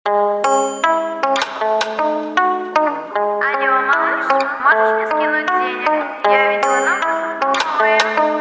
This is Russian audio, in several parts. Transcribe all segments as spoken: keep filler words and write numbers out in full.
Алло, малыш, можешь мне скинуть денег? Я видела номер твой.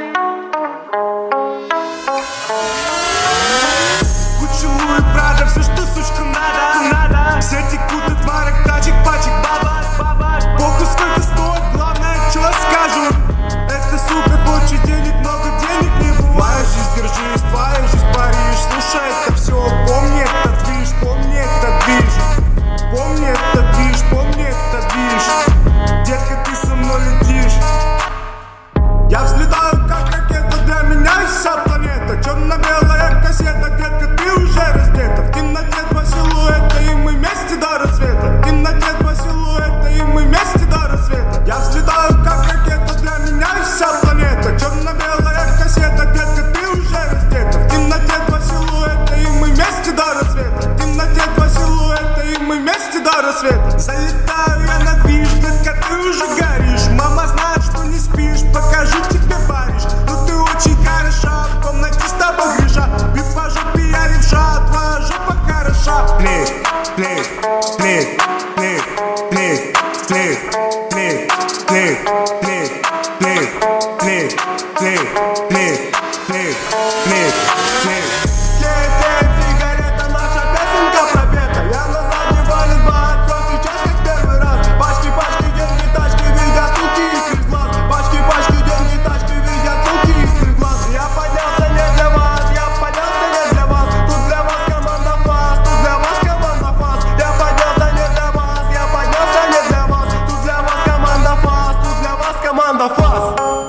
Поцелуй, Прада, все, что сучка надо, надо. Все текут от марок, тачек, пачек, бабак, бабак. Похуй, сколько стоит, главное, что скажут. Эта сука хочет денег, много денег не бывает. Жизнь, держись, твоя жизнь, Париж. Слушай, это все, помни это движ, помни это движ. Помни это движ, помни это движ. Детка, ты со мной летишь. Я взлетаю, как ракета, для меня вся планета. Черно-белая кассета, детка, ты уже раздета. В темноте два силуэта, и мы вместе до рассвета. В темноте два силуэта, и мы вместе до рассвета. Я взлетаю, как ракета, для меня вся планета. Черно-белая кассета, детка, ты уже раздета. В темноте два силуэта, и мы вместе до рассвета. В темноте два силуэта, и мы вместе до рассвета. Залетаю я на движ, детка, ты уже горишь. Мама знает, что не спишь, покажу тебе Париж. Ну ты очень хороша, в комнате с тобой греша. Бит по жопе, я левша, твоя жопа хороша. Плей, плей, плей, плей, плей, плей, плей, плей, плей, плей, плей, плей, плей, плей, плей, плей. Летит сигарета, наша песенка пропета. Я на заднем валит бацов, сейчас как первый раз. Пачки, пачки, деньги, тачки, видят суки из глаз. Пачки, пачки, деньги, тачки, видят суки из глаз. Я поднялся не для вас, я поднялся не для вас. Тут для вас команда фас, тут для вас команда фас. Я поднялся не для вас, я поднялся не для вас. Тут для вас команда фас, тут для вас команда фас.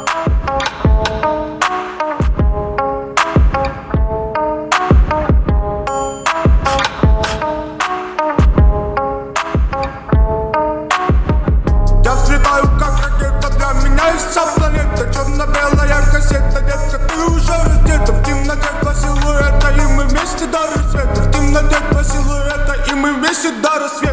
Я взлетаю, как ракета, для меня вся планета. Черно-белая кассета, детка, ты уже раздета. В темноте два силуэта, и мы вместе до рассвета. В темноте два силуэта, и мы вместе до рассвета.